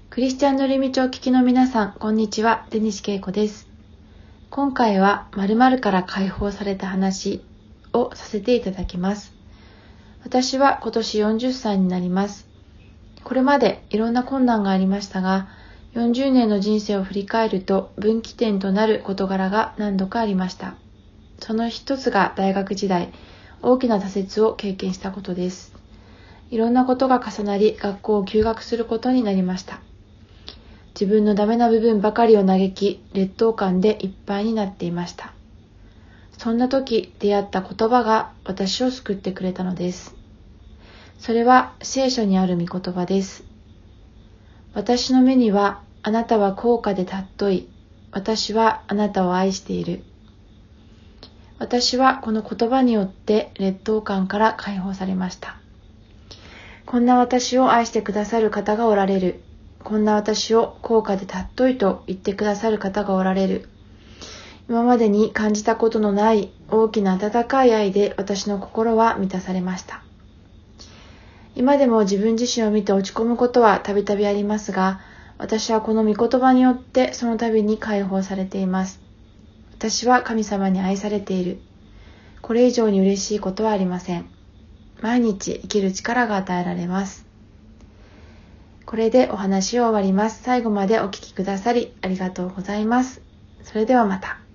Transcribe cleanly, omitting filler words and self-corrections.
クリスチャンの寄り道を聞きの皆さん、こんにちは。出西恵子です。今回は〇〇から解放された話をさせていただきます。私は今年40歳になります。これまでいろんな困難がありましたが、40年の人生を振り返ると分岐点となる事柄が何度かありました。その一つが大学時代、大きな挫折を経験したことです。いろんなことが重なり、学校を休学することになりました。自分のダメな部分ばかりを嘆き、劣等感でいっぱいになっていました。そんな時出会った言葉が私を救ってくれたのです。それは聖書にある御言葉です。私の目にはあなたは高価で尊い。私はあなたを愛している。私はこの言葉によって劣等感から解放されました。こんな私を愛してくださる方がおられる。こんな私を高価で尊いと言ってくださる方がおられる。今までに感じたことのない大きな温かい愛で私の心は満たされました。今でも自分自身を見て落ち込むことはたびたびありますが、私はこの御言葉によってその度に解放されています。私は神様に愛されている。これ以上に嬉しいことはありません。毎日生きる力が与えられます。これでお話を終わります。最後までお聞きくださりありがとうございます。それではまた。